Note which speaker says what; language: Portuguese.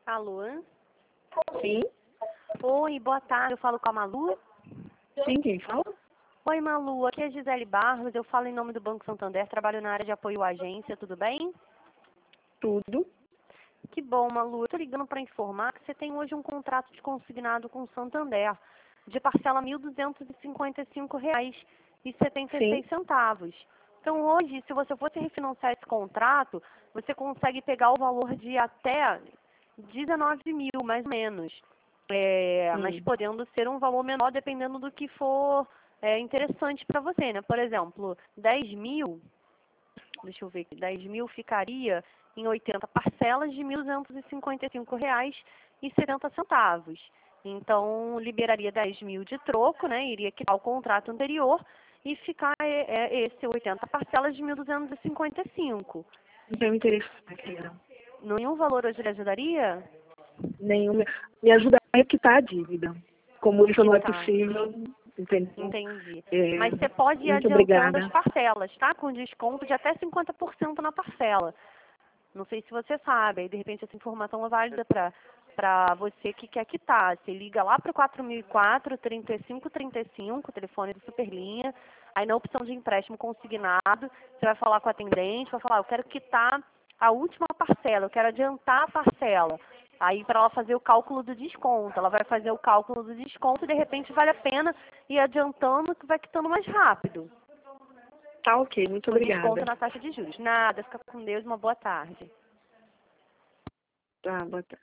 Speaker 1: Alô?
Speaker 2: Sim,
Speaker 1: Oi, boa tarde. Eu falo com a Malu?
Speaker 2: sim, quem fala?
Speaker 1: Oi, Malu. Aqui é Gisele Barros. Eu falo em nome do Banco Santander. Trabalho na área de apoio à agência. Tudo bem?
Speaker 2: Tudo.
Speaker 1: Que bom, Malu. Eu tô ligando para informar que você tem hoje um contrato de consignado com o Santander de parcela R$ 1.255,76.
Speaker 2: Sim,
Speaker 1: Então, hoje, se você fosse refinanciar esse contrato, você consegue pegar o valor de até 19 mil, mais ou menos. Mas
Speaker 2: hum,
Speaker 1: podendo ser um valor menor dependendo do que for interessante para você, né? Por exemplo, 10 mil, deixa eu ver aqui, 10 mil ficaria em 80 parcelas de R$ 1.255,70. Então, liberaria 10 mil de troco, né? Iria quitar o contrato anterior e ficar esse 80 parcelas de 1.255.
Speaker 2: não tenho interesse naquilo.
Speaker 1: Nenhum valor hoje lhe ajudaria?
Speaker 2: Nenhum. Me ajuda a quitar a dívida. Como isso não é
Speaker 1: Quitar.
Speaker 2: possível, entendeu?
Speaker 1: Entendi.
Speaker 2: É,
Speaker 1: Mas você pode ir
Speaker 2: muito
Speaker 1: adiantando as
Speaker 2: obrigada.
Speaker 1: parcelas, tá? Com desconto de até 50% na parcela. Não sei se você sabe, aí de repente essa informação é válida para você que quer quitar. Você liga lá para o 4004-3535, telefone do Superlinha, aí na opção de empréstimo consignado, você vai falar com o atendente, vai falar, eu quero quitar a última parcela, eu quero adiantar a parcela. Aí para ela fazer o cálculo do desconto, ela vai fazer o cálculo do desconto e de repente vale a pena ir adiantando que vai quitando mais rápido,
Speaker 2: Tá ok, muito
Speaker 1: com desconto
Speaker 2: obrigada.
Speaker 1: na taxa de juros. Nada, fica com Deus, uma boa tarde.
Speaker 2: Tá, boa tarde.